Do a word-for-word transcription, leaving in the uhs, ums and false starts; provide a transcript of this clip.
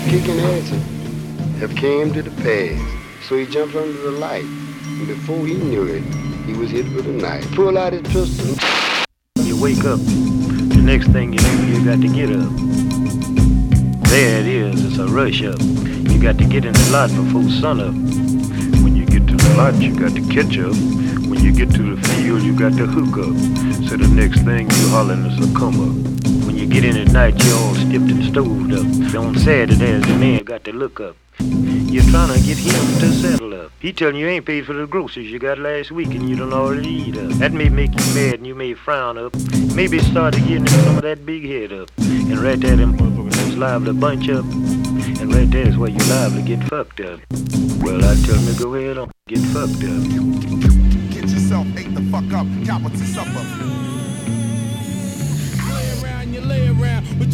kicking ass have came to the pass. So he jumped under the light. And before he knew it, he was hit with a knife. Pull out his pistol. You wake up. The next thing you know, you got to get up. There it is. It's a rush up. You got to get in the lot before sunup. When you get to the lot, you got to catch up. When you get to the field, you got to hook up. So the next thing you hollering is a come up. When you get in at night, you all stiffed and stoved up. On Saturdays, the man got to look up. You're trying to get him to settle up. He telling you ain't paid for the groceries you got last week and you done already eat up. That may make you mad and you may frown up. Maybe start to getting some of that big head up. And right there, them motherfuckers is liable to bunch up. And right there is where you're liable to get fucked up. Well, I tell him to go ahead on, get fucked up. Get yourself ate the fuck up, got what to supper. Lay around, you lay around.